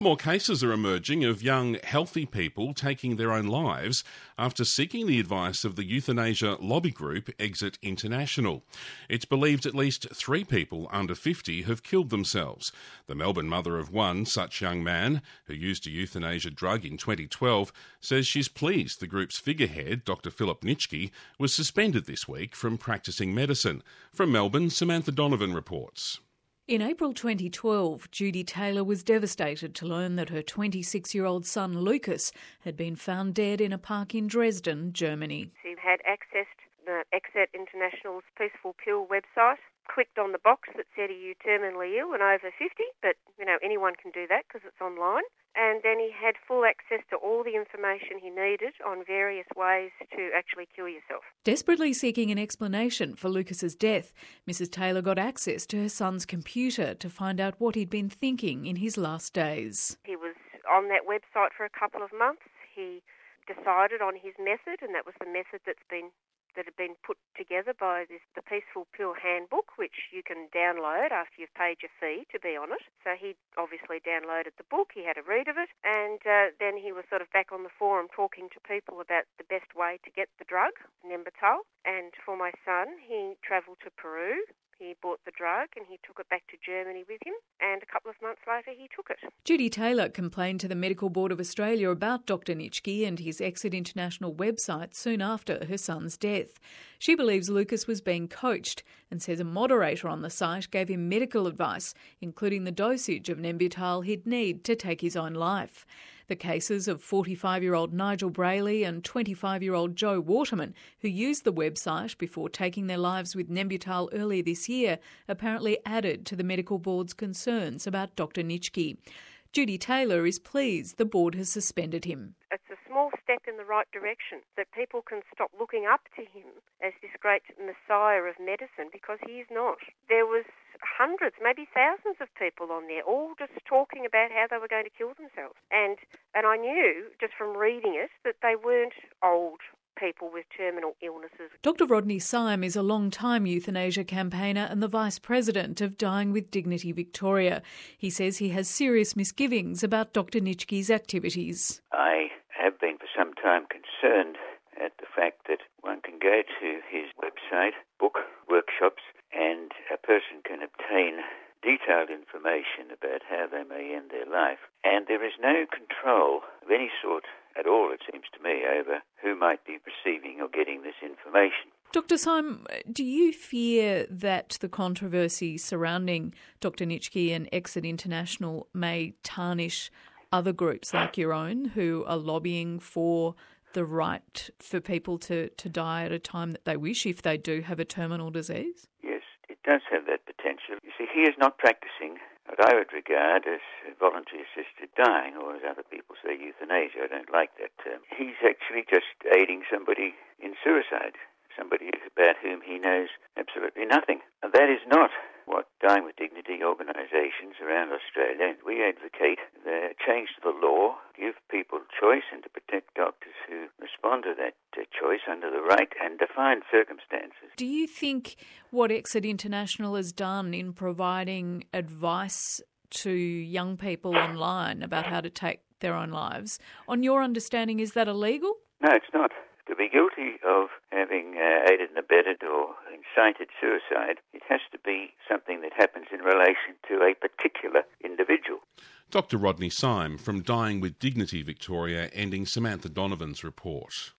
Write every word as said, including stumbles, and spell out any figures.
More cases are emerging of young, healthy people taking their own lives after seeking the advice of the euthanasia lobby group Exit International. It's believed at least three people under fifty have killed themselves. The Melbourne mother of one such young man, who used a euthanasia drug in twenty twelve, says she's pleased the group's figurehead, Doctor Philip Nitschke, was suspended this week from practising medicine. From Melbourne, Samantha Donovan reports. In April twenty twelve, Judy Taylor was devastated to learn that her twenty-six-year-old son Lucas had been found dead in a park in Dresden, Germany. She had accessed the Exit International's Peaceful Pill website, clicked on the box that said, are you terminally ill and over fifty? But, you know, anyone can do that because it's online. And then he had full access to all the information he needed on various ways to actually kill yourself. Desperately seeking an explanation for Lucas's death, Missus Taylor got access to her son's computer to find out what he'd been thinking in his last days. He was on that website for a couple of months. He decided on his method, and that was the method that's been that had been put together by this, the Peaceful Pill Handbook, which you can download after you've paid your fee to be on it. So he obviously downloaded the book, he had a read of it, and uh, then he was sort of back on the forum talking to people about the best way to get the drug, Nembutal. And for my son, he travelled to Peru. He bought the drug and he took it back to Germany with him, and a couple of months later he took it. Judy Taylor complained to the Medical Board of Australia about Doctor Nitschke and his Exit International website soon after her son's death. She believes Lucas was being coached and says a moderator on the site gave him medical advice, including the dosage of Nembutal he'd need to take his own life. The cases of forty-five-year-old Nigel Brayley and twenty-five-year-old Joe Waterman, who used the website before taking their lives with Nembutal earlier this year, apparently added to the medical board's concerns about Doctor Nitschke. Judy Taylor is pleased the board has suspended him. It's a small step in the right direction, that people can stop looking up to him as this great messiah of medicine, because he is not. There was hundreds, maybe thousands of people on there, all just talking about how they were going to kill themselves. And and I knew, just from reading it, that they weren't old people with terminal illnesses. Doctor Rodney Syme is a long-time euthanasia campaigner and the Vice President of Dying with Dignity Victoria. He says he has serious misgivings about Doctor Nitschke's activities. I have been for some time concerned at the fact that one can go to his website, book workshops, and a person can obtain detailed information about how they may end their life. And there is no control of any sort at all, it seems to me, over who might be receiving or getting this information. Doctor Syme, do you fear that the controversy surrounding Doctor Nitschke and Exit International may tarnish other groups like your own who are lobbying for the right for people to, to die at a time that they wish if they do have a terminal disease? Yes, it does have that potential. You see, he is not practising what I would regard as voluntary assisted dying, or as other people say, euthanasia. I don't like that term. He's actually just aiding somebody in suicide, somebody about whom he knows absolutely nothing. And that is not what Dying with Dignity organisations around Australia, we advocate the change to the law, give people choice, and to protect doctors who respond to that uh, choice under the right and defined circumstances. Do you think what Exit International has done in providing advice to young people online about how to take their own lives, on your understanding, is that illegal? No, it's not. To be guilty of having uh, aided and abetted or incited suicide, it has to be something that happens in relation to a particular individual. Doctor Rodney Syme from Dying with Dignity Victoria, ending Samantha Donovan's report.